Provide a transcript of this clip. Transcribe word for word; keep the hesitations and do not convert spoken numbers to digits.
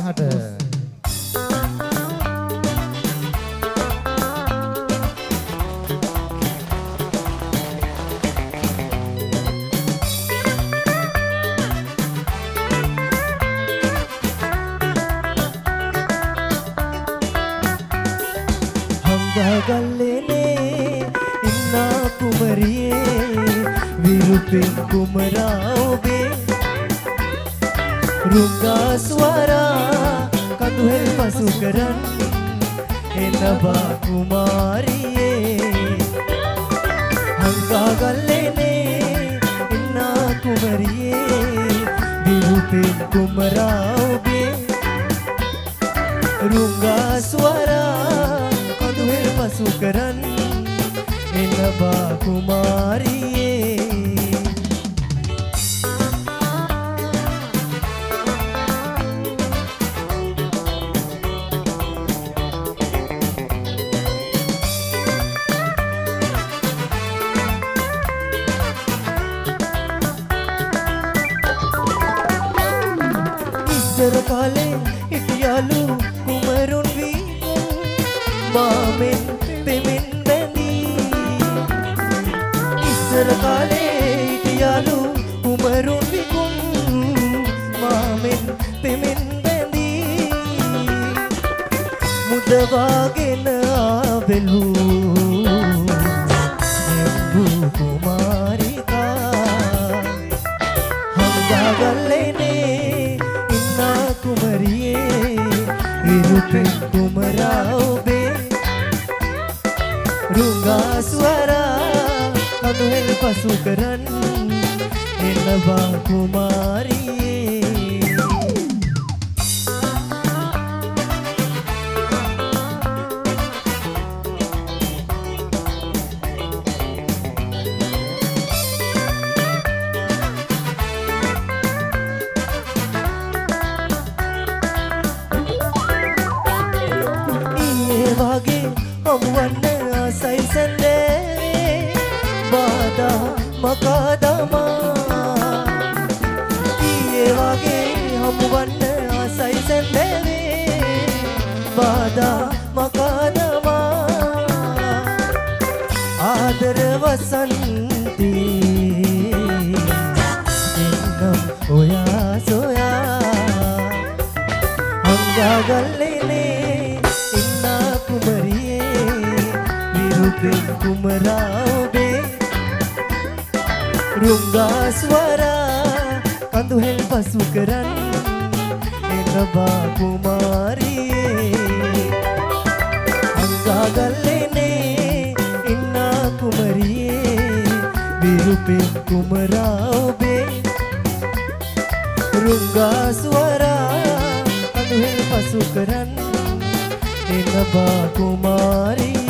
පහට. ගල්ලේනේ ඉන්නා කුමරියේ විරුපින් කුමරා ඔබේ රුංගා ස්වරා කඳුහෙල් පසු කරන් එනවා කුමාරියේ හංගා ගල්ලේනේ ඉන්නා කුමරියේ විරුපින් කුමරා ඔබේ රුංගා ස්වරා පසු කරන් එනවා කුමාරියේ ඉස්සර කාලේ හිටියලු කුමරුන් වී මාමෙන් පෙමෙන් බැඳී ඉස්සර කාලේ හිටියලු කුමරුන් විකුන් මාමෙන් පෙමෙන් බැඳී මුදවාගෙන ආවෙලු නෙම්බු කුමාරිකා හංගාගල්ලේනේ ඉන්නා කුමරියේ විරුපෙන් කුමරා ඔබේ රුංගා ස්වරා කඳුහෙල් පසු කරන් එනවා කුමාරියේ ඊයේ වගේ හමුවන්න ආසයි සැන්දේ බාදා මකදමා ඊයේ වගේ හමුවන්න ආසයි සැන්දේ බාදා මකදමා ආදර වසන්තී එන්නම් ඔයා සොයා හංගාගල්ලේනේ ඉන්නා කුමරියේ විරුපෙන් කුමරා ඔබේ රුංගා ස්වරා කඳුහෙල් පසු කරන් එනවා කුමාරියේ හංගාගල්ලේනේ ඉන්නා කුමරියේ විරුපෙන් කුමරා ඔබේ රුංගා ස්වරා කඳුහෙල් පසු කරන් එනවා කුමාරියේ